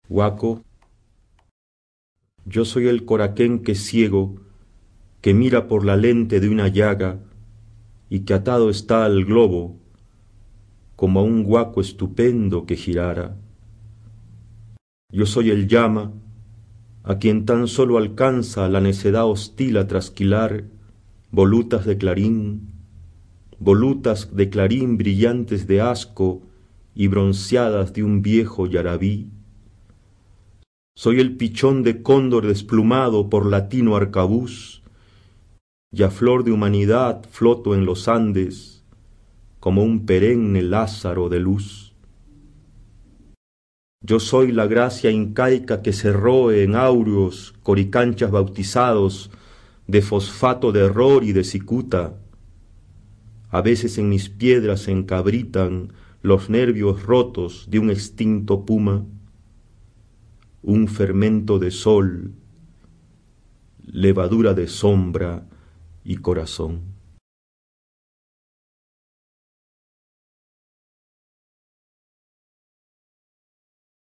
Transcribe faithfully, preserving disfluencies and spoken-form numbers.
Huaco, yo soy el coraquenque ciego que mira por la lente de una llaga y que atado está al globo como a un huaco estupendo que girara. Yo soy el llama a quien tan solo alcanza la necedad hostil a trasquilar volutas de clarín, volutas de clarín brillantes de asco y bronceadas de un viejo yarabí. Soy el pichón de cóndor desplumado por latino arcabuz, y a flor de humanidad floto en los Andes como un perenne Lázaro de luz. Yo soy la gracia incaica que se roe en áureos coricanchas bautizados de fosfato de error y de cicuta. A veces en mis piedras se encabritan los nervios rotos de un extinto puma, un fermento de sol, levadura de sombra y corazón.